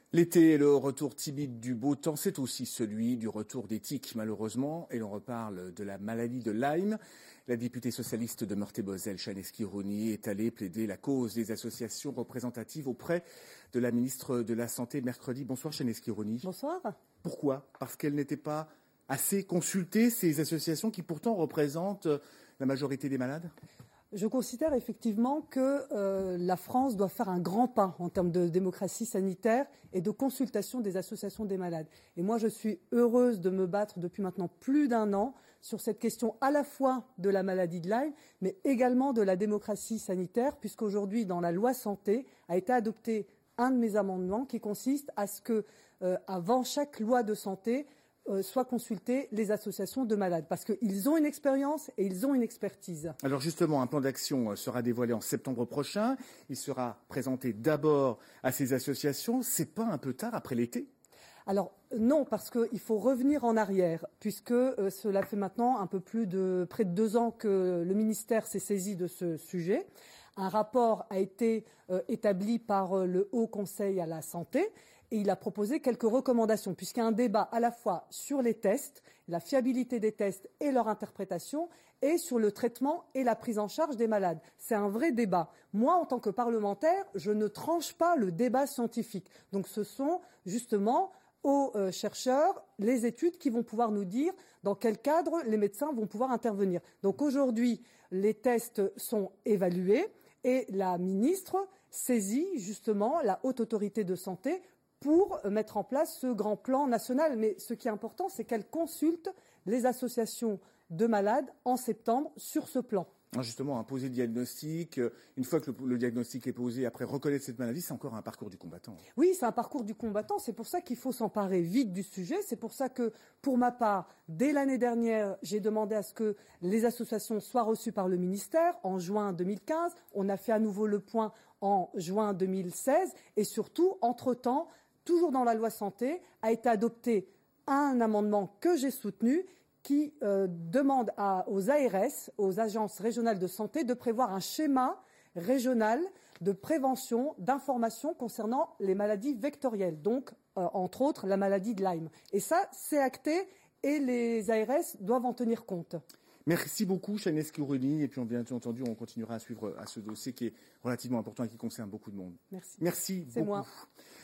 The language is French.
L'été est le retour timide du beau temps, c'est aussi celui du retour des tiques malheureusement, et l'on reparle de la maladie de Lyme. La députée socialiste de Meurthe-et-Moselle, Chanesky Rouny, est allée plaider la cause des associations représentatives auprès de la ministre de la Santé mercredi. Bonsoir Chanesky Rouny. Bonsoir. Pourquoi ? Parce qu'elles n'étaient pas assez consultées, ces associations qui pourtant représentent la majorité des malades ? Je considère effectivement que la France doit faire un grand pas en termes de démocratie sanitaire et de consultation des associations des malades. Et moi, je suis heureuse de me battre depuis maintenant plus d'1 an sur cette question à la fois de la maladie de Lyme, mais également de la démocratie sanitaire, puisqu'aujourd'hui, dans la loi santé, a été adopté un de mes amendements qui consiste à ce que, avant chaque loi de santé, soient consultées les associations de malades, parce qu'ils ont une expérience et ils ont une expertise. Alors justement, un plan d'action sera dévoilé en septembre prochain. Il sera présenté d'abord à ces associations. C'est pas un peu tard après l'été ? Alors non, parce qu'il faut revenir en arrière, puisque cela fait maintenant un peu plus de près de 2 ans que le ministère s'est saisi de ce sujet. Un rapport a été établi par le Haut Conseil à la santé et il a proposé quelques recommandations, puisqu'il y a un débat à la fois sur les tests, la fiabilité des tests et leur interprétation, et sur le traitement et la prise en charge des malades. C'est un vrai débat. Moi, en tant que parlementaire, je ne tranche pas le débat scientifique. Donc ce sont justement aux chercheurs les études qui vont pouvoir nous dire dans quel cadre les médecins vont pouvoir intervenir. Donc aujourd'hui, les tests sont évalués et la ministre saisit justement la Haute Autorité de Santé pour mettre en place ce grand plan national. Mais ce qui est important, c'est qu'elle consulte les associations de malades en septembre sur ce plan. Justement, poser le diagnostic, une fois que le diagnostic est posé, après reconnaître cette maladie, c'est encore un parcours du combattant. Oui, c'est un parcours du combattant. C'est pour ça qu'il faut s'emparer vite du sujet. C'est pour ça que, pour ma part, dès l'année dernière, j'ai demandé à ce que les associations soient reçues par le ministère en juin 2015. On a fait à nouveau le point en juin 2016. Et surtout, entre-temps, toujours dans la loi santé, a été adopté un amendement que j'ai soutenu qui demande aux ARS, aux agences régionales de santé, de prévoir un schéma régional de prévention, d'information concernant les maladies vectorielles, donc entre autres la maladie de Lyme. Et ça, c'est acté et les ARS doivent en tenir compte. Merci beaucoup, Chanesky Rouny. Et puis, bien entendu, on continuera à suivre ce dossier qui est relativement important et qui concerne beaucoup de monde. Merci. Merci beaucoup. C'est moi.